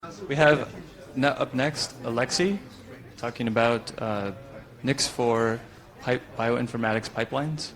We have up next Alexei talking about NICs for bioinformatics pipelines.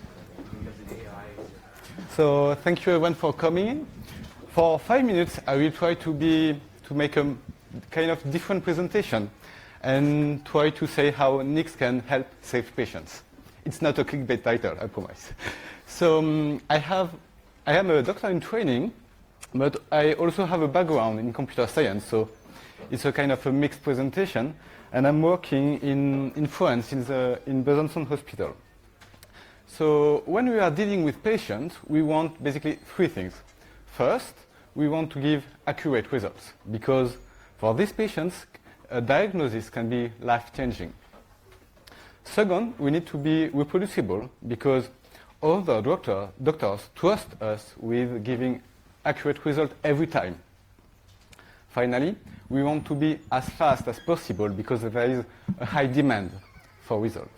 So thank you everyone for coming in. For 5 minutes, I will try to make a kind of different presentation and try to say how NICs can help save patients. It's not a clickbait title, I promise. So I am a doctor in training, but I also have a background in computer science, so it's a kind of a mixed presentation. And I'm working in France, in Besançon Hospital. So when we are dealing with patients, we want basically 3 things. First, we want to give accurate results, because for these patients, a diagnosis can be life-changing. Second, we need to be reproducible, because other doctors trust us with giving accurate results every time. Finally, we want to be as fast as possible, because there is a high demand for results.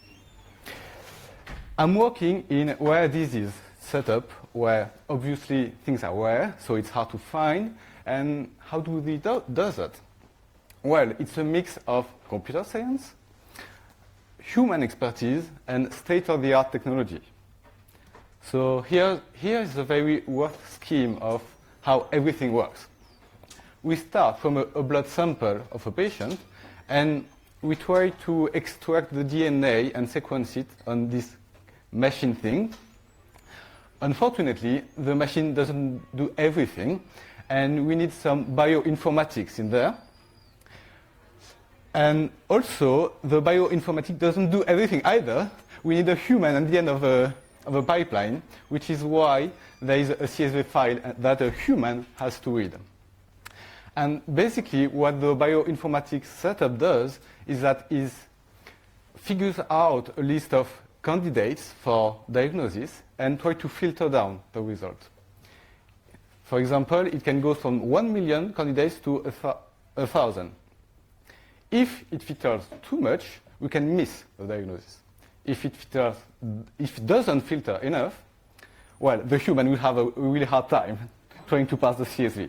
I'm working in rare disease setup where obviously things are rare, so it's hard to find. And how do we do that? Well, it's a mix of computer science, human expertise, and state-of-the-art technology. So here is a very rough scheme of how everything works. We start from a blood sample of a patient, and we try to extract the DNA and sequence it on this machine thing. Unfortunately, the machine doesn't do everything, and we need some bioinformatics in there. And also, the bioinformatics doesn't do everything either. We need a human at the end of a pipeline, which is why there is a CSV file that a human has to read. And basically, what the bioinformatics setup does is that it figures out a list of candidates for diagnosis and try to filter down the result. For example, it can go from 1 million candidates to 1,000. If it filters too much, we can miss the diagnosis. If it doesn't filter enough, well, the human will have a really hard time trying to pass the CSV.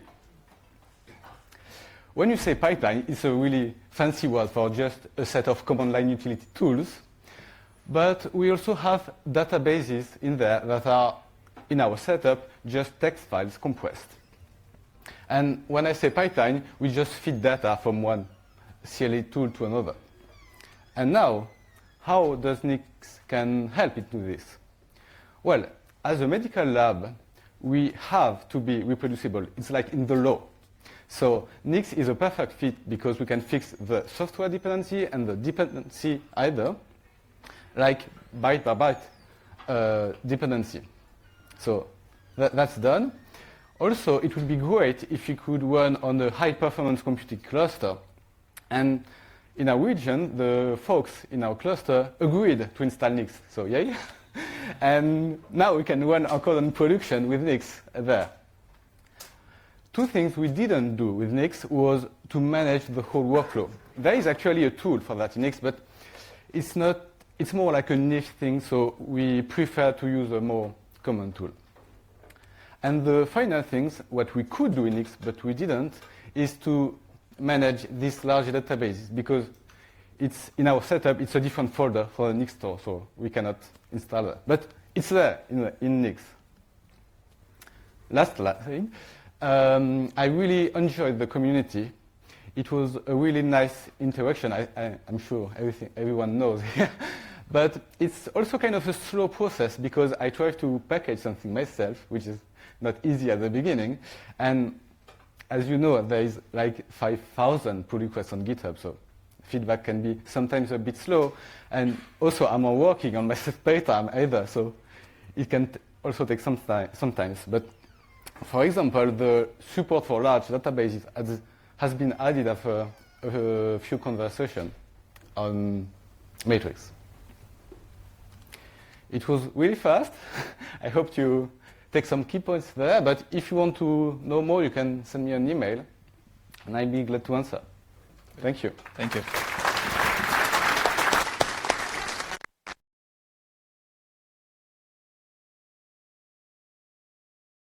When you say pipeline, it's a really fancy word for just a set of command line utility tools. But we also have databases in there that are, in our setup, just text files compressed. And when I say pipeline, we just feed data from one CLA tool to another. And now, how does NICs can help it do this? Well, as a medical lab, we have to be reproducible. It's like in the law. So NICs is a perfect fit because we can fix the software dependency and the dependency either, like byte by byte dependency. So that's done. Also, it would be great if you could run on a high-performance computing cluster. And in our region, the folks in our cluster agreed to install NICs. So yay. And now we can run our code in production with NICs there. 2 things we didn't do with NICs was to manage the whole workflow. There is actually a tool for that in NICs, but it's more like a niche thing, so we prefer to use a more common tool. And the final things, what we could do in NICs, but we didn't, is to manage these large databases, because it's in our setup, it's a different folder for the NICs store, so we cannot install that. But it's there in NICs. Last thing, I really enjoyed the community. It was a really nice interaction. I'm sure everyone knows. But it's also kind of a slow process, because I try to package something myself, which is not easy at the beginning. And as you know, there is like 5,000 pull requests on GitHub, so feedback can be sometimes a bit slow. And also, I'm not working on my spare time either, so it can also take some time sometimes. But for example, the support for large databases has been added after a few conversations on Matrix. It was really fast. I hope you take some key points there, but if you want to know more, you can send me an email, and I'd be glad to answer. Thank you. Thank you.